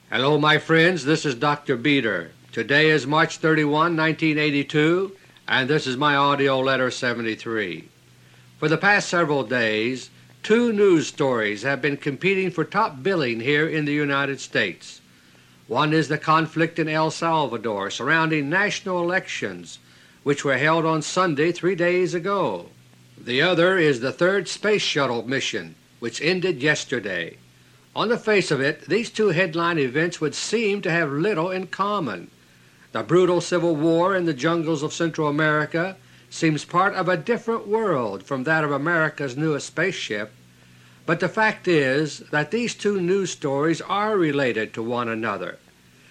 Hello my friends, this is Dr. Beter. Today is March 31, 1982, and this is my AUDIO LETTER 73. For the past several days, two news stories have been competing for top billing here in the United States. One is the conflict in El Salvador surrounding national elections which were held on Sunday 3 days ago. The other is the third Space Shuttle mission which ended yesterday. On the face of it, these two headline events would seem to have little in common. The brutal civil war in the jungles of Central America seems part of a different world from that of America's newest spaceship, but the fact is that these two news stories are related to one another.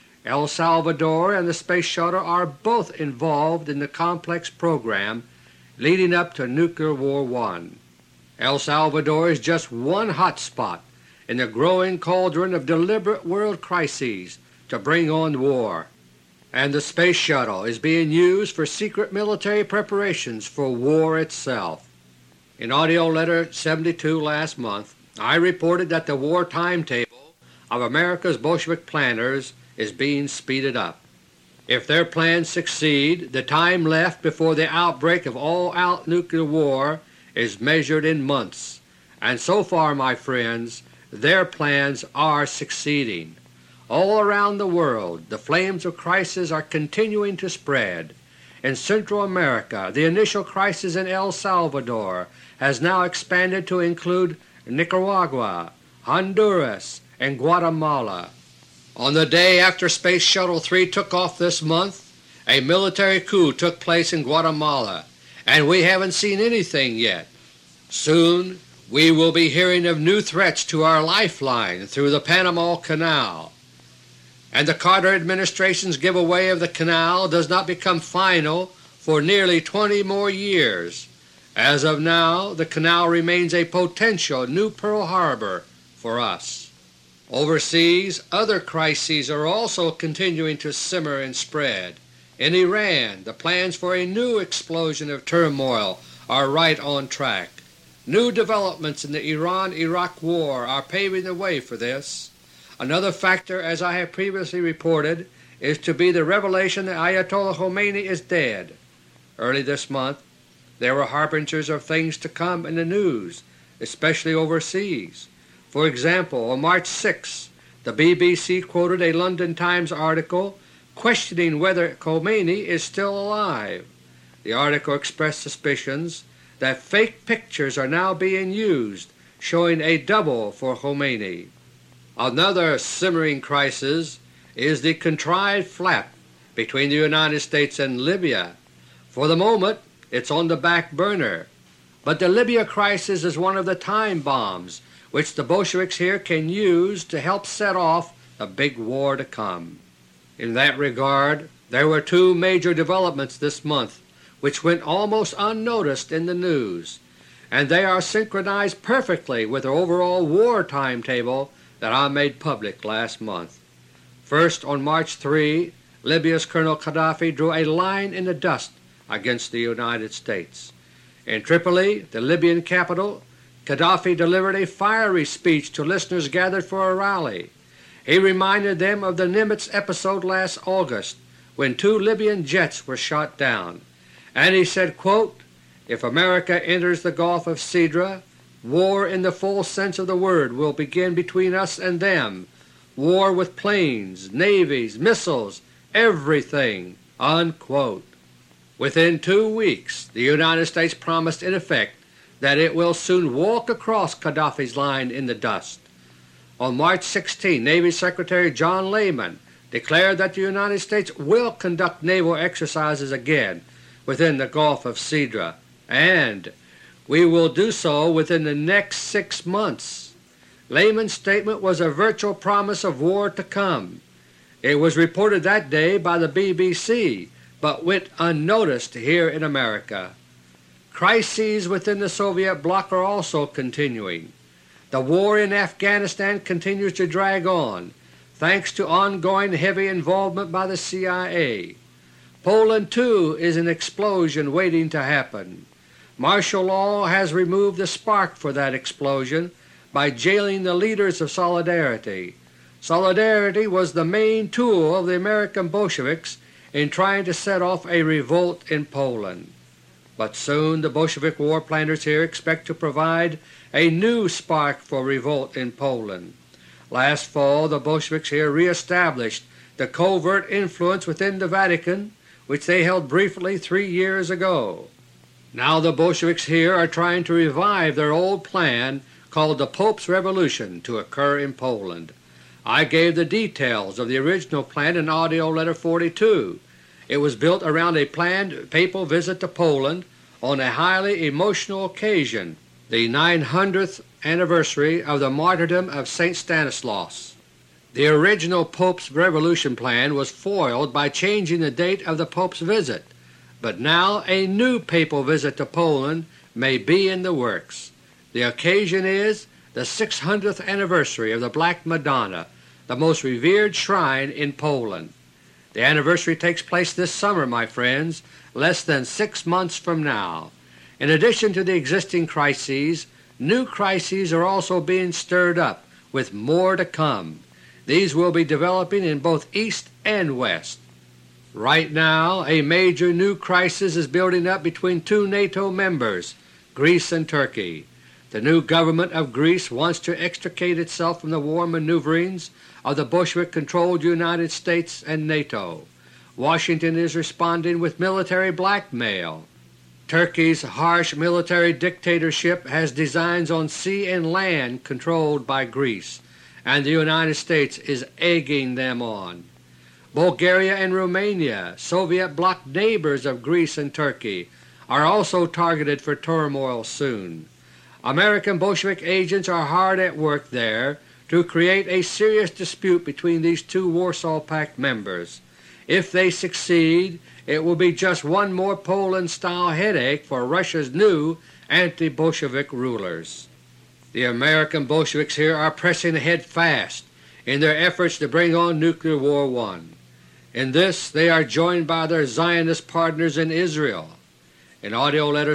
El Salvador and the Space Shuttle are both involved in the complex program leading up to Nuclear War I. El Salvador is just one hot spot in the growing cauldron of deliberate world crises to bring on war, and the Space Shuttle is being used for secret military preparations for war itself. In AUDIO LETTER 72 last month, I reported that the war timetable of America's Bolshevik planners is being speeded up. If their plans succeed, the time left before the outbreak of all-out nuclear war is measured in months, and so far, my friends, their plans are succeeding. All around the world the flames of crisis are continuing to spread. In Central America the initial crisis in El Salvador has now expanded to include Nicaragua, Honduras, and Guatemala. On the day after Space Shuttle 3 took off this month, a military coup took place in Guatemala, and we haven't seen anything yet. Soon we will be hearing of new threats to our lifeline through the Panama Canal, and the Carter administration's giveaway of the canal does not become final for nearly 20 more years. As of now, the canal remains a potential new Pearl Harbor for us. Overseas, other crises are also continuing to simmer and spread. In Iran, the plans for a new explosion of turmoil are right on track. New developments in the Iran-Iraq War are paving the way for this. Another factor, as I have previously reported, is to be the revelation that Ayatollah Khomeini is dead. Early this month there were harbingers of things to come in the news, especially overseas. For example, on March 6, the BBC quoted a London Times article questioning whether Khomeini is still alive. The article expressed suspicions that fake pictures are now being used showing a double for Khomeini. Another simmering crisis is the contrived flap between the United States and Libya. For the moment it's on the back burner, but the Libya crisis is one of the time bombs which the Bolsheviks here can use to help set off the big war to come. In that regard, there were two major developments this month which went almost unnoticed in the news, and they are synchronized perfectly with the overall war timetable that I made public last month. First, on March 3, Libya's Colonel Gaddafi drew a line in the dust against the United States. In Tripoli, the Libyan capital, Gaddafi delivered a fiery speech to listeners gathered for a rally. He reminded them of the Nimitz episode last August when 2 Libyan jets were shot down, and he said, quote, "If America enters the Gulf of Sidra, war in the full sense of the word will begin between us and them, war with planes, navies, missiles, everything." Unquote. Within 2 weeks the United States promised in effect that it will soon walk across Gaddafi's line in the dust. On March 16, Navy Secretary John Lehman declared that the United States will conduct naval exercises again within the Gulf of Sidra, and we will do so within the next 6 months. Lehman's statement was a virtual promise of war to come. It was reported that day by the BBC, but went unnoticed here in America. Crises within the Soviet bloc are also continuing. The war in Afghanistan continues to drag on, thanks to ongoing heavy involvement by the CIA. Poland too is an explosion waiting to happen. Martial law has removed the spark for that explosion by jailing the leaders of Solidarity. Solidarity was the main tool of the American Bolsheviks in trying to set off a revolt in Poland. But soon the Bolshevik war planners here expect to provide a new spark for revolt in Poland. Last fall the Bolsheviks here re-established the covert influence within the Vatican which they held briefly 3 years ago. Now the Bolsheviks here are trying to revive their old plan called the Pope's Revolution to occur in Poland. I gave the details of the original plan in AUDIO LETTER 42. It was built around a planned papal visit to Poland on a highly emotional occasion, the 900th anniversary of the martyrdom of St. Stanislaus. The original Pope's Revolution plan was foiled by changing the date of the Pope's visit, but now a new papal visit to Poland may be in the works. The occasion is the 600th anniversary of the Black Madonna, the most revered shrine in Poland. The anniversary takes place this summer, my friends, less than 6 months from now. In addition to the existing crises, new crises are also being stirred up, with more to come. These will be developing in both East and West. Right now a major new crisis is building up between two NATO members, Greece and Turkey. The new government of Greece wants to extricate itself from the war maneuverings of the Bolshevik-controlled United States and NATO. Washington is responding with military blackmail. Turkey's harsh military dictatorship has designs on sea and land controlled by Greece, and the United States is egging them on. Bulgaria and Romania, Soviet bloc neighbors of Greece and Turkey, are also targeted for turmoil soon. American Bolshevik agents are hard at work there to create a serious dispute between these two Warsaw Pact members. If they succeed, it will be just one more Poland-style headache for Russia's new anti-Bolshevik rulers. The American Bolsheviks here are pressing ahead fast in their efforts to bring on Nuclear War I. In this they are joined by their Zionist partners in Israel. In AUDIO LETTER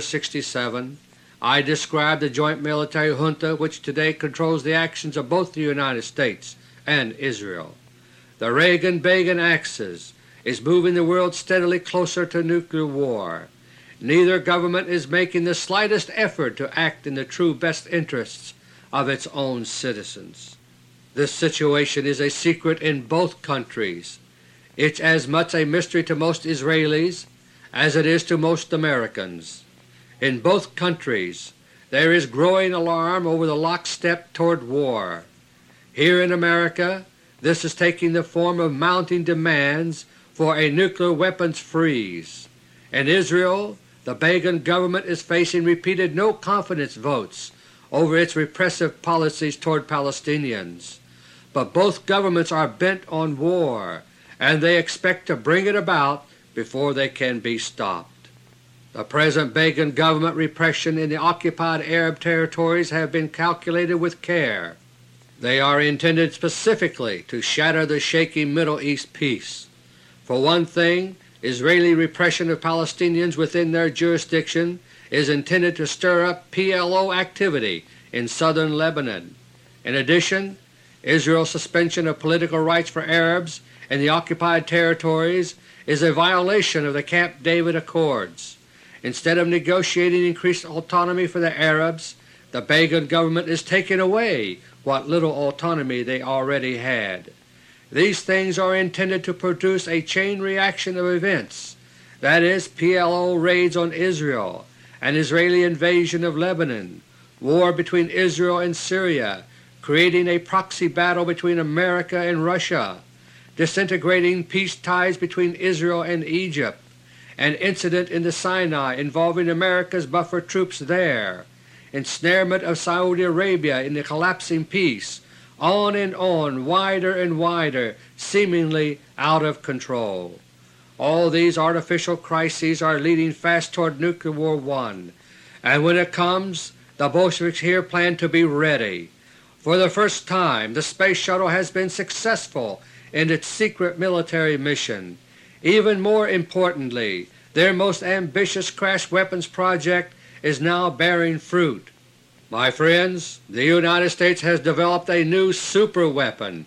67 I describe the joint military junta which today controls the actions of both the United States and Israel. The Reagan-Begin axis is moving the world steadily closer to nuclear war. Neither government is making the slightest effort to act in the true best interests of its own citizens. This situation is a secret in both countries. It's as much a mystery to most Israelis as it is to most Americans. In both countries there is growing alarm over the lockstep toward war. Here in America this is taking the form of mounting demands for a nuclear weapons freeze. In Israel the Begin government is facing repeated no-confidence votes over its repressive policies toward Palestinians. But both governments are bent on war, and they expect to bring it about before they can be stopped. The present Begin government repression in the occupied Arab territories have been calculated with care. They are intended specifically to shatter the shaky Middle East peace. For one thing, Israeli repression of Palestinians within their jurisdiction is intended to stir up PLO activity in southern Lebanon. In addition, Israel's suspension of political rights for Arabs in the occupied territories is a violation of the Camp David Accords. Instead of negotiating increased autonomy for the Arabs, the Begin government is taking away what little autonomy they already had. These things are intended to produce a chain reaction of events, that is, PLO raids on Israel, an Israeli invasion of Lebanon, war between Israel and Syria, creating a proxy battle between America and Russia, disintegrating peace ties between Israel and Egypt, an incident in the Sinai involving America's buffer troops there, ensnarement of Saudi Arabia in the collapsing peace, on and on, wider and wider, seemingly out of control. All these artificial crises are leading fast toward Nuclear War I, and when it comes, the Bolsheviks here plan to be ready. For the first time the Space Shuttle has been successful in its secret military mission. Even more importantly, their most ambitious crash weapons project is now bearing fruit. My friends, the United States has developed a new superweapon,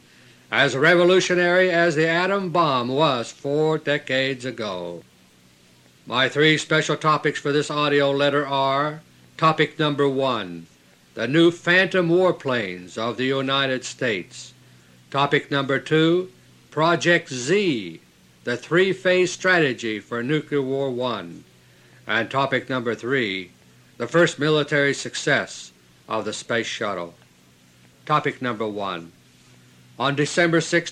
as revolutionary as the atom bomb was 4 decades ago. My 3 special topics for this AUDIO letter are: Topic number 1, the new Phantom warplanes of the United States. Topic number 2, Project Z, the 3-phase strategy for Nuclear War I. And topic number 3, the first military success of the Space Shuttle. Topic number 1. On December 6,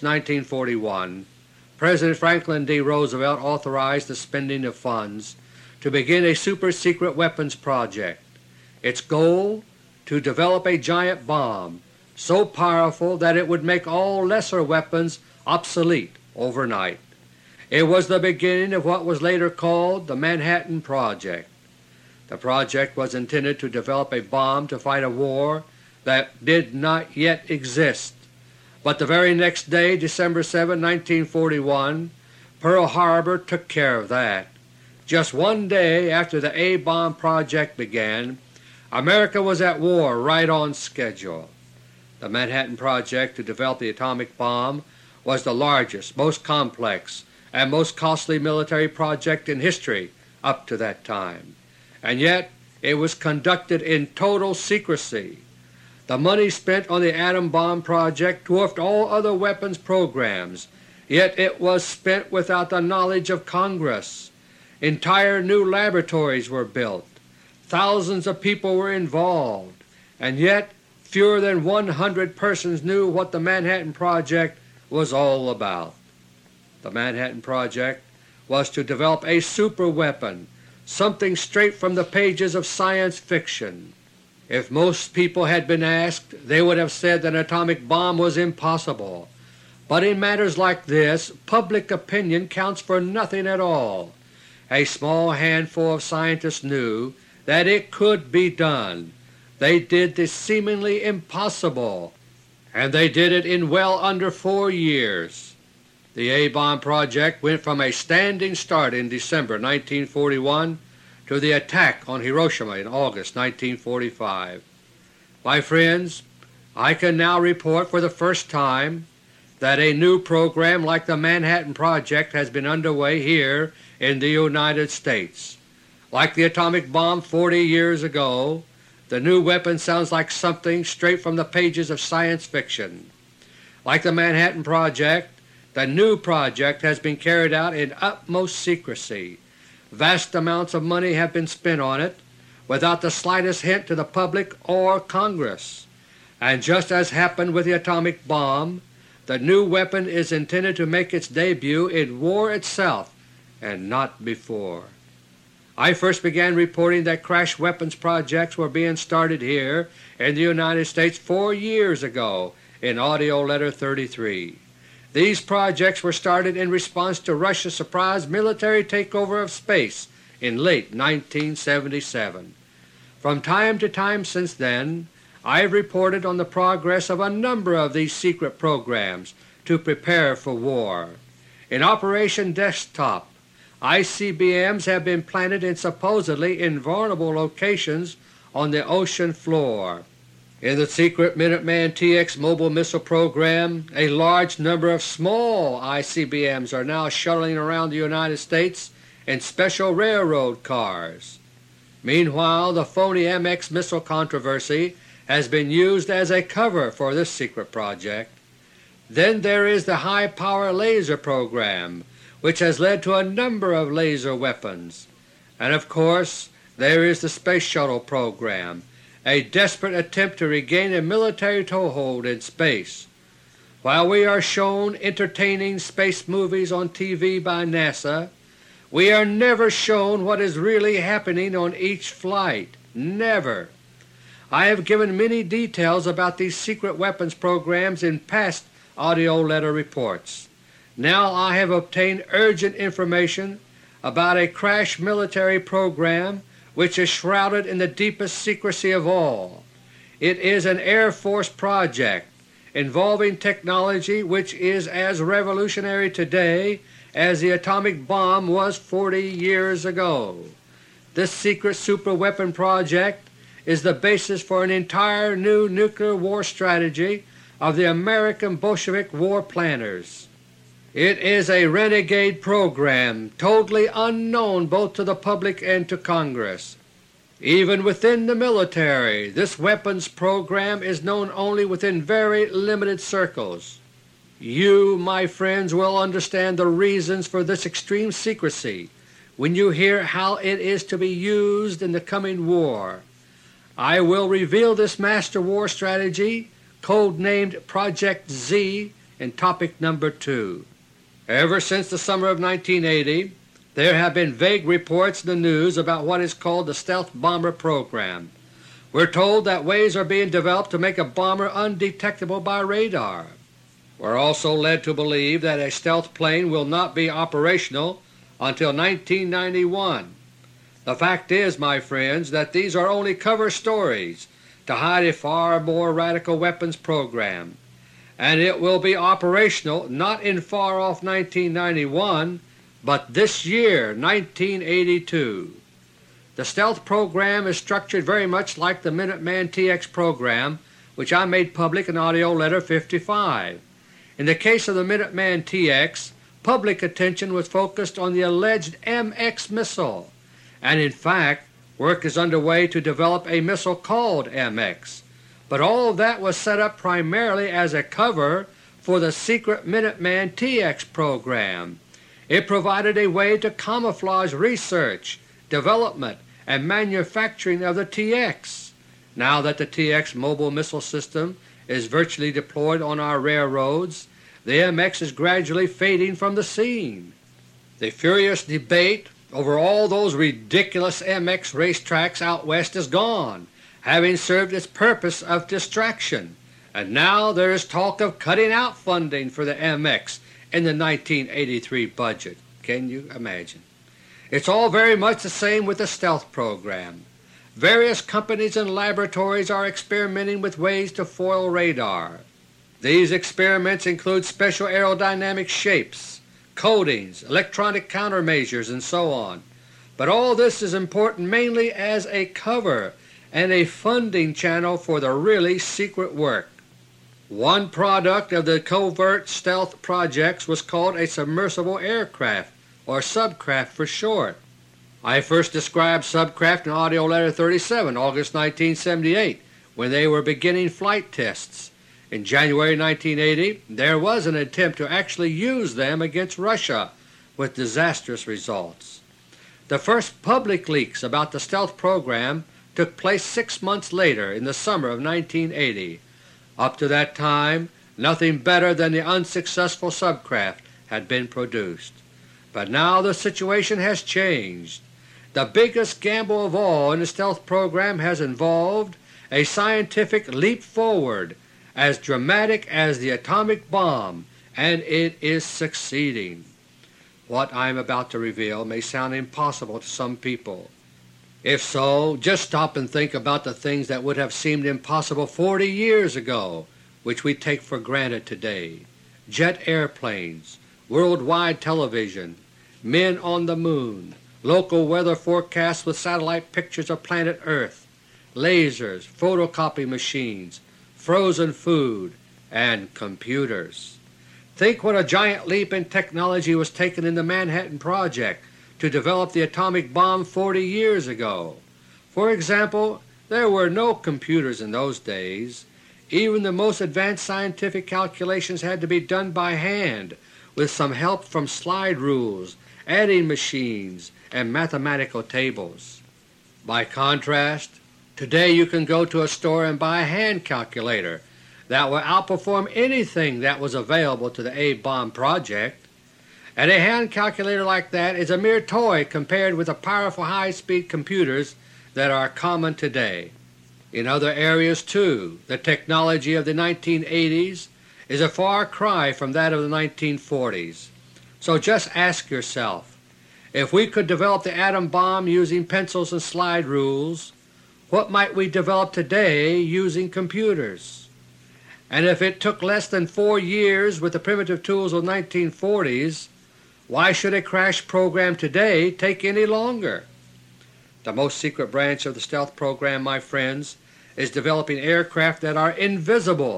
1941, President Franklin D. Roosevelt authorized the spending of funds to begin a super-secret weapons project. Its goal? To develop a giant bomb so powerful that it would make all lesser weapons obsolete overnight. It was the beginning of what was later called the Manhattan Project. The project was intended to develop a bomb to fight a war that did not yet exist. But the very next day, December 7, 1941, Pearl Harbor took care of that. Just one day after the A-bomb project began, America was at war right on schedule. The Manhattan Project to develop the atomic bomb was the largest, most complex, and most costly military project in history up to that time, and yet it was conducted in total secrecy. The money spent on the atom bomb project dwarfed all other weapons programs, yet it was spent without the knowledge of Congress. Entire new laboratories were built. Thousands of people were involved, and yet fewer than 100 persons knew what the Manhattan Project was all about. The Manhattan Project was to develop a superweapon, something straight from the pages of science fiction. If most people had been asked, they would have said that an atomic bomb was impossible. But in matters like this, public opinion counts for nothing at all. A small handful of scientists knew that it could be done. They did the seemingly impossible, and they did it in well under 4 years. The A-bomb project went from a standing start in December 1941 to the attack on Hiroshima in August 1945. My friends, I can now report for the first time that a new program like the Manhattan Project has been underway here in the United States. Like the atomic bomb 40 years ago, the new weapon sounds like something straight from the pages of science fiction. Like the Manhattan Project, the new project has been carried out in utmost secrecy. Vast amounts of money have been spent on it without the slightest hint to the public or Congress. And just as happened with the atomic bomb, the new weapon is intended to make its debut in war itself and not before. I first began reporting that crash weapons projects were being started here in the United States 4 years ago in AUDIO LETTER 33. These projects were started in response to Russia's surprise military takeover of space in late 1977. From time to time since then, I have reported on the progress of a number of these secret programs to prepare for war. In Operation Desktop, ICBMs have been planted in supposedly invulnerable locations on the ocean floor. In the secret Minuteman TX mobile missile program, a large number of small ICBMs are now shuttling around the United States in special railroad cars. Meanwhile, the phony MX missile controversy has been used as a cover for this secret project. Then there is the high-power laser program, which has led to a number of laser weapons. And of course there is the Space Shuttle program, a desperate attempt to regain a military toehold in space. While we are shown entertaining space movies on TV by NASA, we are never shown what is really happening on each flight. Never. I have given many details about these secret weapons programs in past AUDIO letter reports. Now I have obtained urgent information about a crash military program which is shrouded in the deepest secrecy of all. It is an Air Force project involving technology which is as revolutionary today as the atomic bomb was 40 years ago. This secret superweapon project is the basis for an entire new nuclear war strategy of the American Bolshevik war planners. It is a renegade program totally unknown both to the public and to Congress. Even within the military, this weapons program is known only within very limited circles. You, my friends, will understand the reasons for this extreme secrecy when you hear how it is to be used in the coming war. I will reveal this master war strategy, code-named Project Z, in Topic Number 2. Ever since the summer of 1980, there have been vague reports in the news about what is called the stealth bomber program. We're told that ways are being developed to make a bomber undetectable by radar. We're also led to believe that a stealth plane will not be operational until 1991. The fact is, my friends, that these are only cover stories to hide a far more radical weapons program, and it will be operational not in far-off 1991, but this year, 1982. The stealth program is structured very much like the Minuteman TX program, which I made public in AUDIO LETTER 55. In the case of the Minuteman TX, public attention was focused on the alleged MX missile, and in fact work is underway to develop a missile called MX, but all of that was set up primarily as a cover for the secret Minuteman TX program. It provided a way to camouflage research, development, and manufacturing of the TX. Now that the TX mobile missile system is virtually deployed on our railroads, the MX is gradually fading from the scene. The furious debate over all those ridiculous MX racetracks out west is gone, having served its purpose of distraction, and now there is talk of cutting out funding for the MX in the 1983 budget. Can you imagine? It's all very much the same with the stealth program. Various companies and laboratories are experimenting with ways to foil radar. These experiments include special aerodynamic shapes, coatings, electronic countermeasures, and so on. But all this is important mainly as a cover and a funding channel for the really secret work. One product of the covert stealth projects was called a submersible aircraft, or subcraft for short. I first described subcraft in AUDIO LETTER 37, August 1978, when they were beginning flight tests. In January 1980 there was an attempt to actually use them against Russia, with disastrous results. The first public leaks about the stealth program took place 6 months later, in the summer of 1980. Up to that time nothing better than the unsuccessful subcraft had been produced. But now the situation has changed. The biggest gamble of all in the stealth program has involved a scientific leap forward as dramatic as the atomic bomb, and it is succeeding. What I am about to reveal may sound impossible to some people. If so, just stop and think about the things that would have seemed impossible 40 years ago, which we take for granted today: jet airplanes, worldwide television, men on the moon, local weather forecasts with satellite pictures of planet Earth, lasers, photocopy machines, frozen food, and computers. Think what a giant leap in technology was taken in the Manhattan Project to develop the atomic bomb 40 years ago. For example, there were no computers in those days. Even the most advanced scientific calculations had to be done by hand, with some help from slide rules, adding machines, and mathematical tables. By contrast, today you can go to a store and buy a hand calculator that will outperform anything that was available to the A-bomb project, and a hand calculator like that is a mere toy compared with the powerful high-speed computers that are common today. In other areas too, the technology of the 1980s is a far cry from that of the 1940s. So just ask yourself, if we could develop the atom bomb using pencils and slide rules, what might we develop today using computers? And if it took less than 4 years with the primitive tools of the 1940s, why should a crash program today take any longer? The most secret branch of the stealth program, my friends, is developing aircraft that are invisible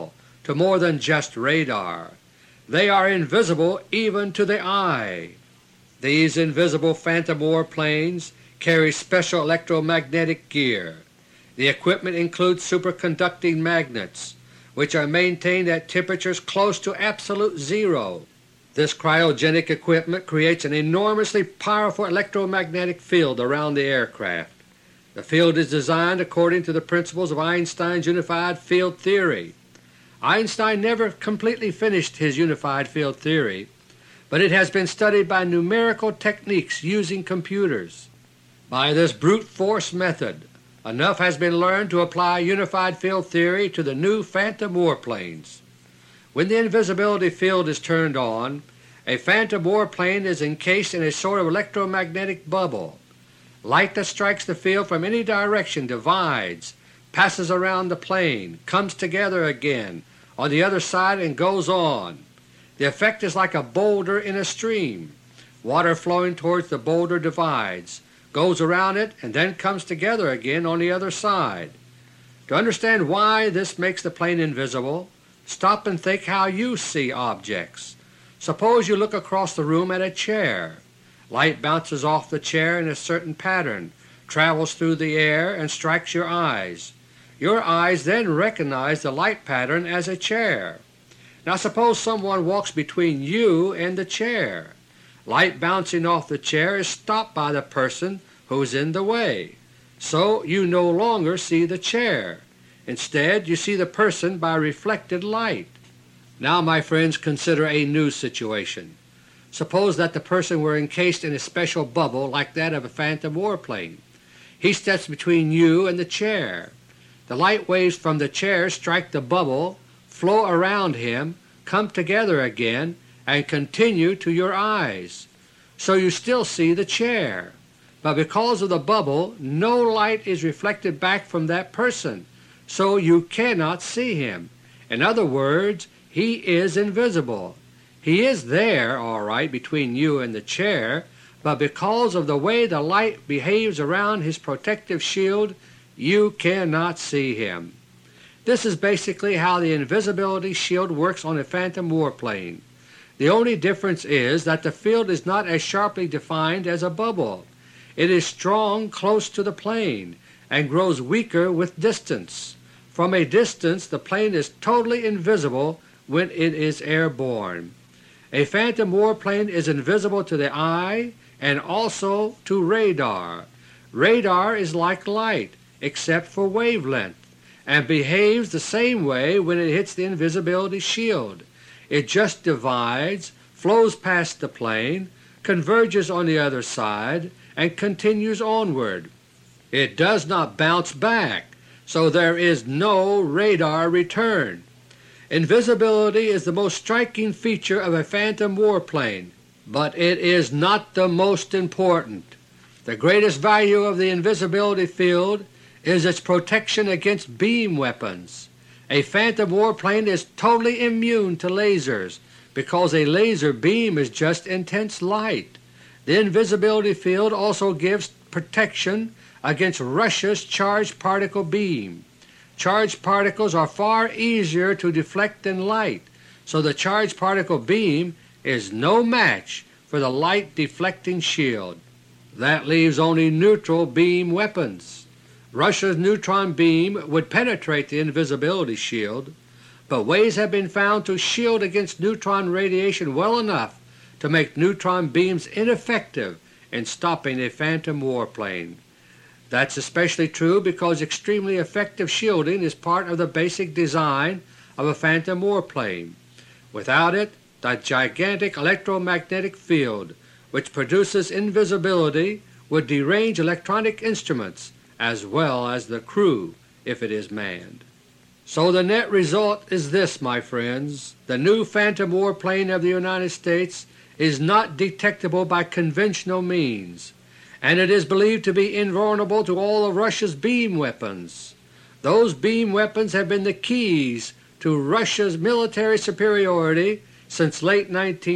to more than just radar. They are invisible even to the eye. These invisible phantom warplanes carry special electromagnetic gear. The equipment includes superconducting magnets, which are maintained at temperatures close to absolute zero. This cryogenic equipment creates an enormously powerful electromagnetic field around the aircraft. The field is designed according to the principles of Einstein's unified field theory. Einstein never completely finished his unified field theory, but it has been studied by numerical techniques using computers. By this brute force method, enough has been learned to apply unified field theory to the new Phantom warplanes. When the invisibility field is turned on, a Phantom warplane is encased in a sort of electromagnetic bubble. Light that strikes the field from any direction divides, passes around the plane, comes together again on the other side and goes on. The effect is like a boulder in a stream. Water flowing towards the boulder divides, goes around it, and then comes together again on the other side. To understand why this makes the plane invisible, stop and think how you see objects. Suppose you look across the room at a chair. Light bounces off the chair in a certain pattern, travels through the air, and strikes your eyes. Your eyes then recognize the light pattern as a chair. Now suppose someone walks between you and the chair. Light bouncing off the chair is stopped by the person who is in the way, so you no longer see the chair. Instead you see the person by reflected light. Now, my friends, consider a new situation. Suppose that the person were encased in a special bubble like that of a Phantom warplane. He steps between you and the chair. The light waves from the chair strike the bubble, flow around him, come together again, and continue to your eyes. So you still see the chair, but because of the bubble no light is reflected back from that person, so you cannot see him. In other words, he is invisible. He is there all right between you and the chair, but because of the way the light behaves around his protective shield, you cannot see him. This is basically how the invisibility shield works on a Phantom warplane. The only difference is that the field is not as sharply defined as a bubble. It is strong close to the plane and grows weaker with distance. From a distance the plane is totally invisible when it is airborne. A Phantom warplane is invisible to the eye and also to radar. Radar is like light except for wavelength, and behaves the same way when it hits the invisibility shield. It just divides, flows past the plane, converges on the other side, and continues onward. It does not bounce back, so there is no radar return. Invisibility is the most striking feature of a Phantom warplane, but it is not the most important. The greatest value of the invisibility field is its protection against beam weapons. A Phantom warplane is totally immune to lasers because a laser beam is just intense light. The invisibility field also gives protection against Russia's charged particle beam. Charged particles are far easier to deflect than light, so the charged particle beam is no match for the light deflecting shield. That leaves only neutral beam weapons. Russia's neutron beam would penetrate the invisibility shield, but ways have been found to shield against neutron radiation well enough to make neutron beams ineffective in stopping a Phantom warplane. That's especially true because extremely effective shielding is part of the basic design of a Phantom warplane. Without it, the gigantic electromagnetic field which produces invisibility would derange electronic instruments as well as the crew if it is manned. So the net result is this, my friends. The new Phantom warplane of the United States is not detectable by conventional means, and it is believed to be invulnerable to all of Russia's beam weapons. Those beam weapons have been the keys to Russia's military superiority since late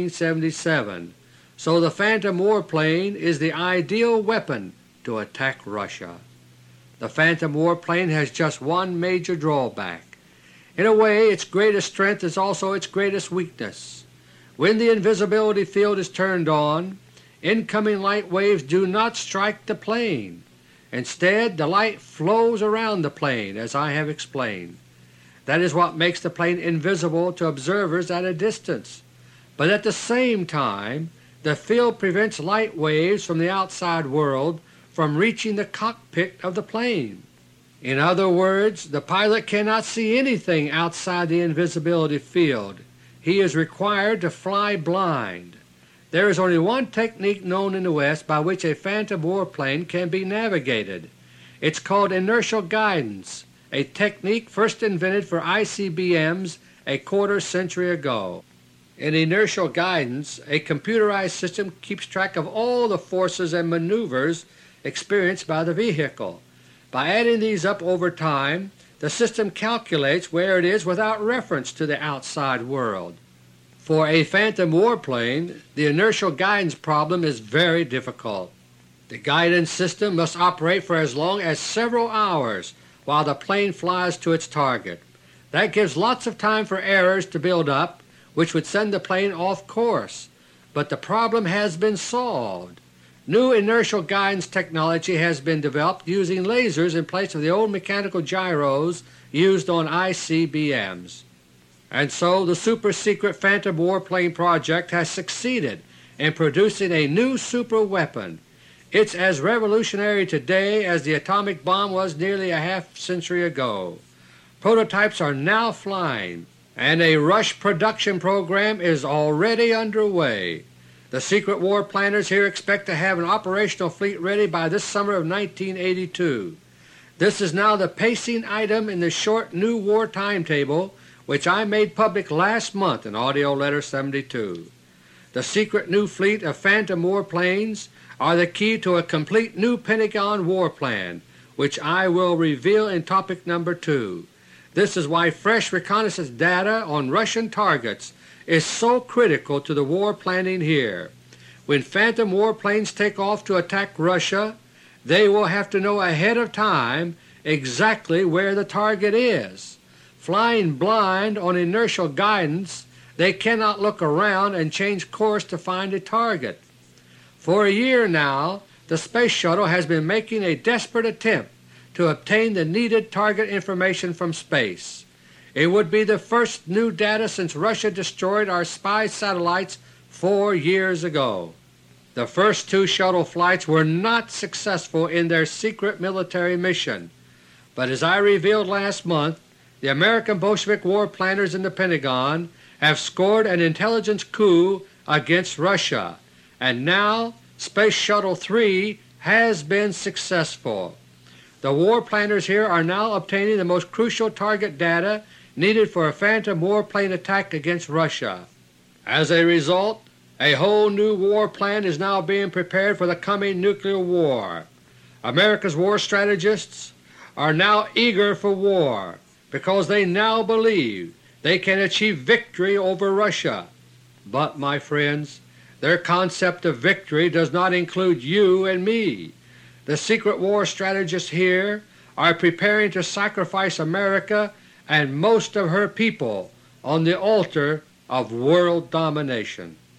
1977, so the Phantom warplane is the ideal weapon to attack Russia. The Phantom warplane has just one major drawback. In a way, its greatest strength is also its greatest weakness. When the invisibility field is turned on, incoming light waves do not strike the plane. Instead, the light flows around the plane, as I have explained. That is what makes the plane invisible to observers at a distance, but at the same time the field prevents light waves from the outside world from reaching the cockpit of the plane. In other words, the pilot cannot see anything outside the invisibility field. He is required to fly blind. There is only one technique known in the West by which a Phantom warplane can be navigated. It's called inertial guidance, a technique first invented for ICBMs a quarter-century ago. In inertial guidance, a computerized system keeps track of all the forces and maneuvers experienced by the vehicle. By adding these up over time, the system calculates where it is without reference to the outside world. For a Phantom warplane, the inertial guidance problem is very difficult. The guidance system must operate for as long as several hours while the plane flies to its target. That gives lots of time for errors to build up, which would send the plane off course, but the problem has been solved. New inertial guidance technology has been developed using lasers in place of the old mechanical gyros used on ICBMs. And so the super-secret Phantom warplane project has succeeded in producing a new super-weapon. It's as revolutionary today as the atomic bomb was nearly a half-century ago. Prototypes are now flying, and a rush production program is already underway. The secret war planners here expect to have an operational fleet ready by this summer of 1982. This is now the pacing item in the short new war timetable which I made public last month in AUDIO LETTER 72. The secret new fleet of Phantom warplanes are the key to a complete new Pentagon war plan, which I will reveal in topic number 2. This is why fresh reconnaissance data on Russian targets is so critical to the war planning here. When Phantom warplanes take off to attack Russia, they will have to know ahead of time exactly where the target is. Flying blind on inertial guidance, they cannot look around and change course to find a target. For a year now, the Space Shuttle has been making a desperate attempt to obtain the needed target information from space. It would be the first new data since Russia destroyed our spy satellites 4 years ago. The first 2 shuttle flights were not successful in their secret military mission, but as I revealed last month, the American Bolshevik war planners in the Pentagon have scored an intelligence coup against Russia, and now Space Shuttle 3 has been successful. The war planners here are now obtaining the most crucial target data needed for a Phantom warplane attack against Russia. As a result, a whole new war plan is now being prepared for the coming nuclear war. America's war strategists are now eager for war because they now believe they can achieve victory over Russia. But, my friends, their concept of victory does not include you and me. The secret war strategists here are preparing to sacrifice America and most of her people on the altar of world domination.